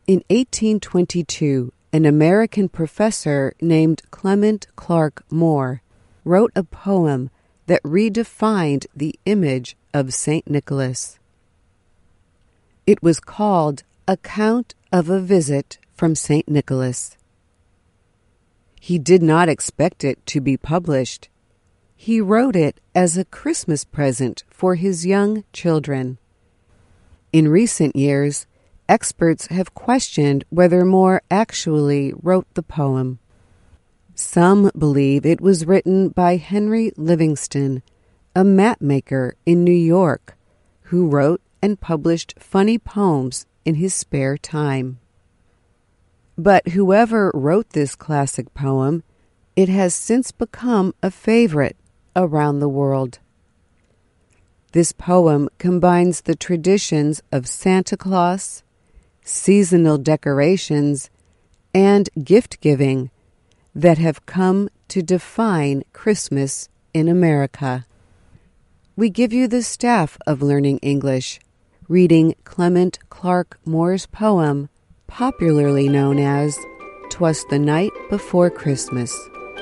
In 1822, an American professor named Clement Clark Moore wrote a poem that redefined the image of St. Nicholas. It was called Account of a Visit from St. Nicholas. He did not expect it to be published. He wrote it as a Christmas present for his young children. In recent years, experts have questioned whether Moore actually wrote the poem. Some believe it was written by Henry Livingston, a mapmaker in New York, who wrote and published funny poems in his spare time. But whoever wrote this classic poem, it has since become a favorite around the world. This poem combines the traditions of Santa Claus, seasonal decorations, and gift-giving that have come to define Christmas in America. We give you the staff of Learning English, reading Clement Clark Moore's poem, popularly known as "'Twas the Night Before Christmas."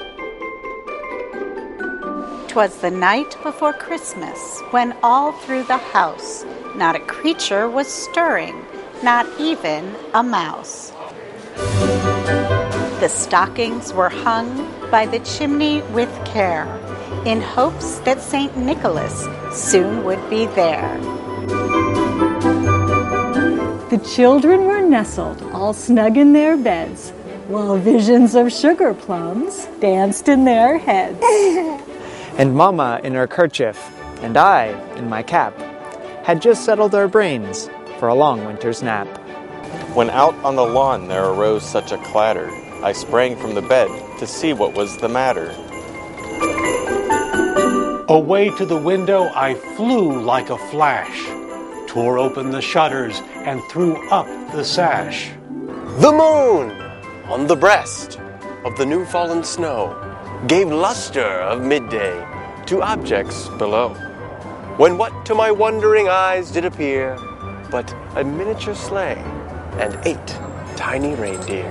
'Twas the night before Christmas, when all through the house not a creature was stirring, not even a mouse. The stockings were hung by the chimney with care, in hopes that St. Nicholas soon would be there. The children were nestled all snug in their beds, while visions of sugar plums danced in their heads. And Mama in her kerchief, and I in my cap, had just settled our brains for a long winter's nap. When out on the lawn there arose such a clatter, I sprang from the bed to see what was the matter. Away to the window I flew like a flash, tore open the shutters and threw up the sash. The moon on the breast of the new fallen snow gave luster of midday to objects below, when what to my wondering eyes did appear but a miniature sleigh and 8 tiny reindeer.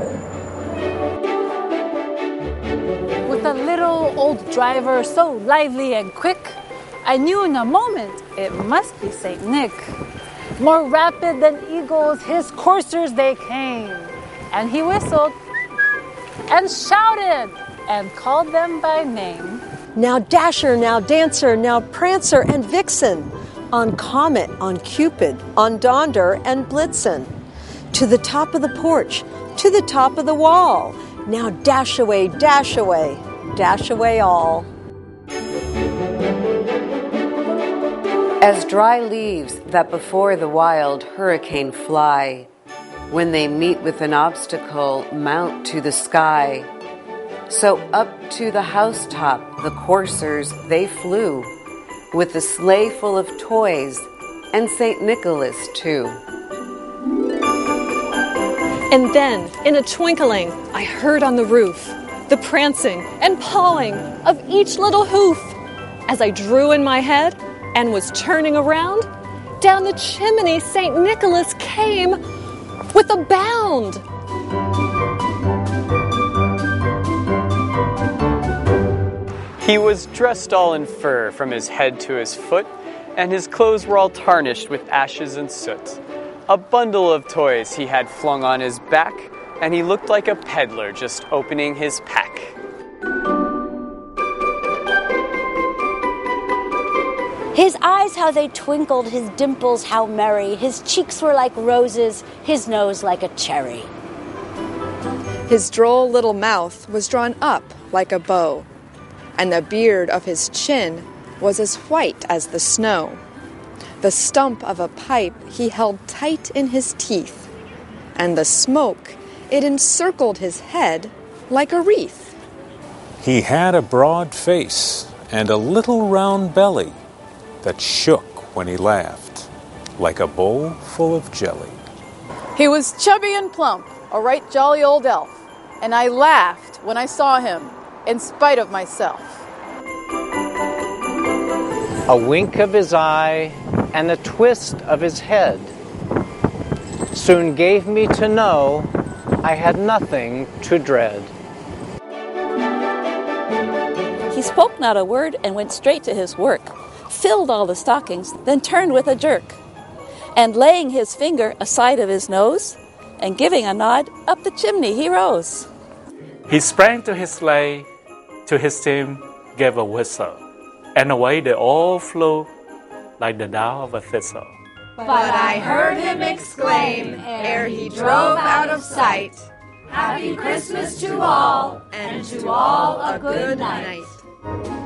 With a little old driver so lively and quick, I knew in a moment it must be St. Nick. More rapid than eagles, his coursers they came, and he whistled and shouted and called them by name. Now Dasher, now Dancer, now Prancer and Vixen, on Comet, on Cupid, on Donder and Blitzen, to the top of the porch, to the top of the wall. Now dash away, dash away, dash away all. As dry leaves that before the wild hurricane fly, when they meet with an obstacle, mount to the sky, so up to the housetop the coursers they flew, with the sleigh full of toys, and St. Nicholas too. And then, in a twinkling, I heard on the roof the prancing and pawing of each little hoof. As I drew in my head and was turning around, down the chimney St. Nicholas came with a bound. He was dressed all in fur from his head to his foot, and his clothes were all tarnished with ashes and soot. A bundle of toys he had flung on his back, and he looked like a peddler just opening his pack. His eyes, how they twinkled, his dimples, how merry. His cheeks were like roses, his nose like a cherry. His droll little mouth was drawn up like a bow, and the beard of his chin was as white as the snow. The stump of a pipe he held tight in his teeth, and the smoke, it encircled his head like a wreath. He had a broad face and a little round belly that shook when he laughed, like a bowl full of jelly. He was chubby and plump, a right jolly old elf, and I laughed when I saw him, in spite of myself. A wink of his eye and a twist of his head soon gave me to know I had nothing to dread. He spoke not a word and went straight to his work, filled all the stockings, then turned with a jerk, and laying his finger aside of his nose, and giving a nod, up the chimney he rose. He sprang to his sleigh, to his team gave a whistle, and away they all flew like the down of a thistle. But I heard him exclaim, ere he drove out of sight, Happy Christmas to all, and to all a good night.